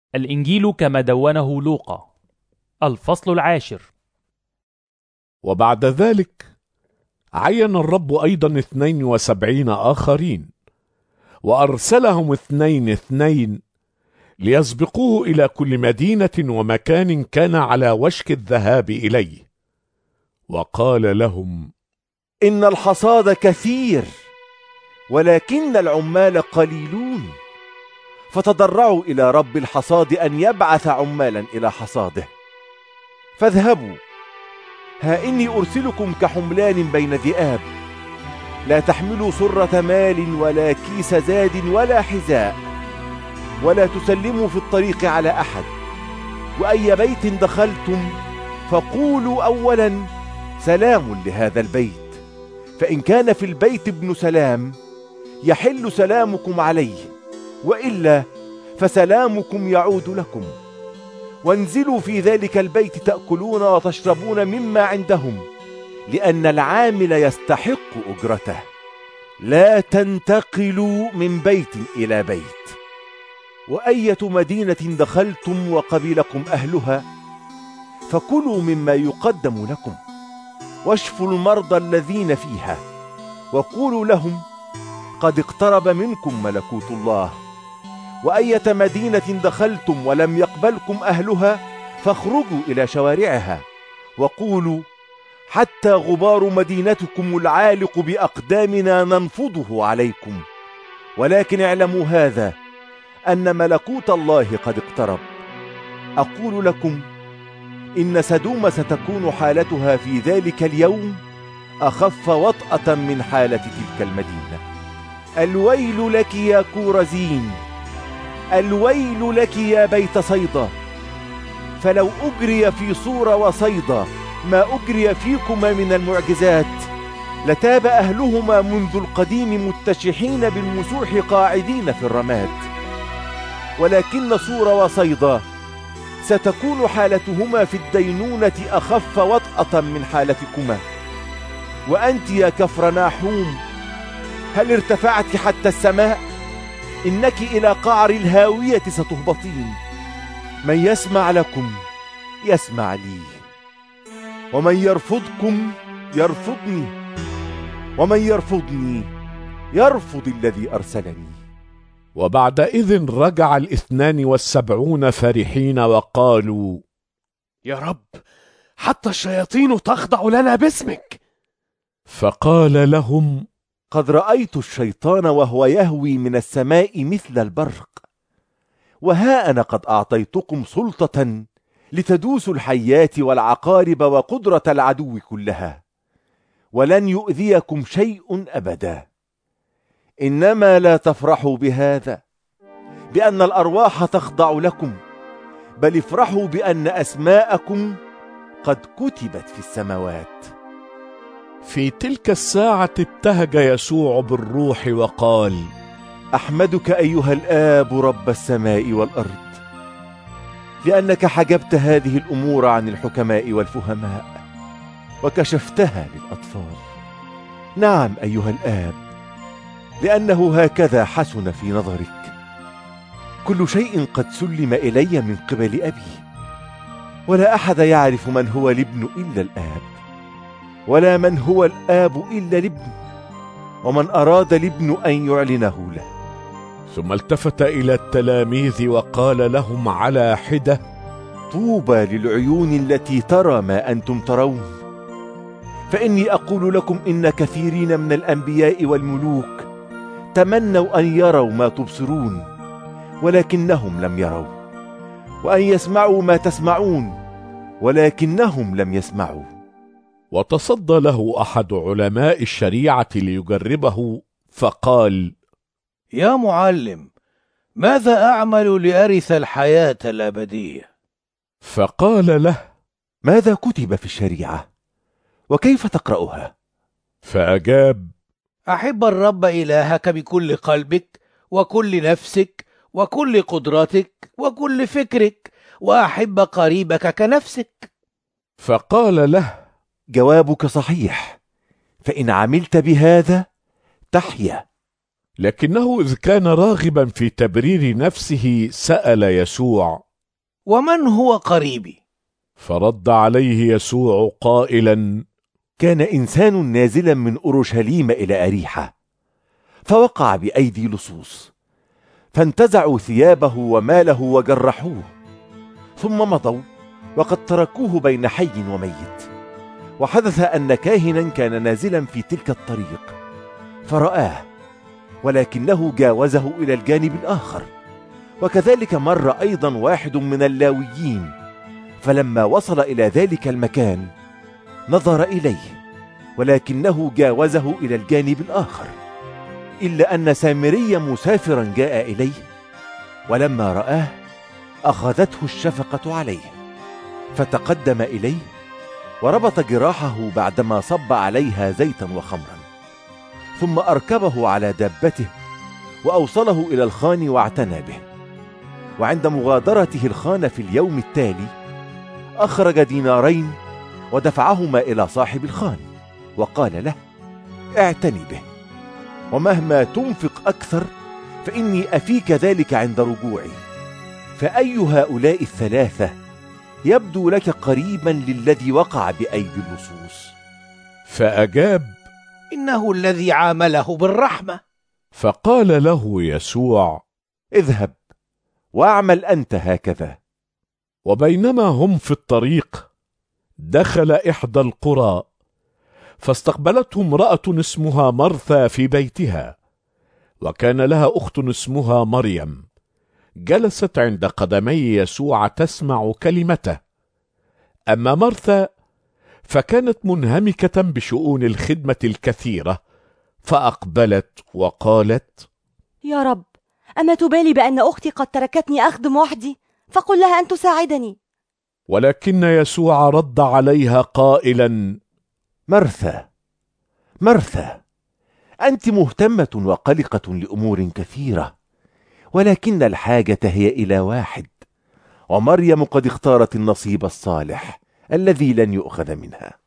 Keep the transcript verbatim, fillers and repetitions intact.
الإنجيل كما دونه لوقا. الفصل العاشر. وبعد ذلك عين الرب أيضا اثنين وسبعين آخرين، وأرسلهم اثنين اثنين ليسبقوه إلى كل مدينة ومكان كان على وشك الذهاب إليه، وقال لهم: إن الحصاد كثير ولكن العمال قليلون، فتضرعوا إلى رب الحصاد أن يبعث عمالا إلى حصاده. فاذهبوا، ها إني أرسلكم كحملان بين ذئاب، لا تحملوا سرة مال ولا كيس زاد ولا حذاء، ولا تسلموا في الطريق على أحد. وأي بيت دخلتم فقولوا أولا سلام لهذا البيت، فإن كان في البيت ابن سلام يحل سلامكم عليه، وإلا فسلامكم يعود لكم. وانزلوا في ذلك البيت تأكلون وتشربون مما عندهم، لأن العامل يستحق أجرته. لا تنتقلوا من بيت إلى بيت. وأية مدينة دخلتم وقبلكم أهلها فكلوا مما يقدم لكم، واشفوا المرضى الذين فيها، وقولوا لهم قد اقترب منكم ملكوت الله. وأية مدينة دخلتم ولم يقبلكم أهلها فاخرجوا إلى شوارعها، وقولوا حتى غبار مدينتكم العالق بأقدامنا ننفضه عليكم. ولكن اعلموا هذا، أن ملكوت الله قد اقترب. أقول لكم إن سدوم ستكون حالتها في ذلك اليوم أخف وطأة من حالة تلك المدينة. الويل لك يا كورزين، الويل لك يا بيت صيدا، فلو أجري في صور وصيدا ما أجري فيكما من المعجزات لتاب أهلهما منذ القديم متشحين بالمسوح قاعدين في الرماد. ولكن صور وصيدا ستكون حالتهما في الدينونة أخف وطأة من حالتكما. وأنت يا كفرناحوم، هل ارتفعت حتى السماء؟ إنك إلى قعر الهاوية ستهبطين. من يسمع لكم يسمع لي، ومن يرفضكم يرفضني، ومن يرفضني يرفض الذي أرسلني. وبعدئذ رجع الاثنان والسبعون فرحين وقالوا: يا رب، حتى الشياطين تخضع لنا باسمك. فقال لهم: قد رأيت الشيطان وهو يهوي من السماء مثل البرق، وها أنا قد أعطيتكم سلطة لتدوسوا الحيات والعقارب وقدرة العدو كلها، ولن يؤذيكم شيء أبدا. إنما لا تفرحوا بهذا بأن الأرواح تخضع لكم، بل افرحوا بأن أسماءكم قد كتبت في السماوات. في تلك الساعة ابتهج يسوع بالروح وقال: أحمدك أيها الآب رب السماء والأرض، لأنك حجبت هذه الأمور عن الحكماء والفهماء وكشفتها للأطفال. نعم أيها الآب، لأنه هكذا حسن في نظرك. كل شيء قد سلم إلي من قبل أبي، ولا أحد يعرف من هو الابن إلا الآب، ولا من هو الآب إلا الابن، ومن أراد الابن أن يعلنه له. ثم التفت إلى التلاميذ وقال لهم على حدة: طوبى للعيون التي ترى ما أنتم ترون، فإني أقول لكم إن كثيرين من الأنبياء والملوك تمنوا أن يروا ما تبصرون ولكنهم لم يروا، وأن يسمعوا ما تسمعون ولكنهم لم يسمعوا. وتصدى له أحد علماء الشريعة ليجربه، فقال: يا معلم، ماذا أعمل لأرث الحياة الأبدية؟ فقال له: ماذا كتب في الشريعة؟ وكيف تقرأها؟ فأجاب: أحب الرب إلهك بكل قلبك وكل نفسك وكل قدرتك وكل فكرك، وأحب قريبك كنفسك. فقال له: جوابك صحيح، فإن عملت بهذا تحيا. لكنه إذ كان راغبا في تبرير نفسه سأل يسوع: ومن هو قريبي؟ فرد عليه يسوع قائلا: كان إنسان نازلا من أورشليم إلى أريحة، فوقع بأيدي لصوص، فانتزعوا ثيابه وماله وجرحوه، ثم مضوا وقد تركوه بين حي وميت. وحدث أن كاهنا كان نازلا في تلك الطريق فرآه، ولكنه جاوزه إلى الجانب الآخر. وكذلك مر أيضا واحد من اللاويين، فلما وصل إلى ذلك المكان نظر إليه، ولكنه جاوزه إلى الجانب الآخر. إلا أن سامري مسافرا جاء إليه، ولما رآه أخذته الشفقة عليه، فتقدم إليه وربط جراحه بعدما صب عليها زيتا وخمرا، ثم أركبه على دابته وأوصله إلى الخان واعتنى به. وعند مغادرته الخان في اليوم التالي أخرج دينارين ودفعهما إلى صاحب الخان، وقال له: اعتني به، ومهما تنفق أكثر فإني أفيك ذلك عند رجوعي. فأي هؤلاء الثلاثة يبدو لك قريبا للذي وقع بأيدي اللصوص؟ فأجاب: إنه الذي عامله بالرحمة. فقال له يسوع: اذهب واعمل أنت هكذا. وبينما هم في الطريق دخل إحدى القرى، فاستقبلته امرأة اسمها مرثا في بيتها، وكان لها أخت اسمها مريم، جلست عند قدمي يسوع تسمع كلمته. أما مرثا فكانت منهمكة بشؤون الخدمة الكثيرة، فأقبلت وقالت: يا رب، أما تبالي بأن أختي قد تركتني أخدم وحدي؟ فقل لها أن تساعدني. ولكن يسوع رد عليها قائلا: مرثا مرثا، أنت مهتمة وقلقة لأمور كثيرة، ولكن الحاجة هي إلى واحد، ومريم قد اختارت النصيب الصالح الذي لن يؤخذ منها.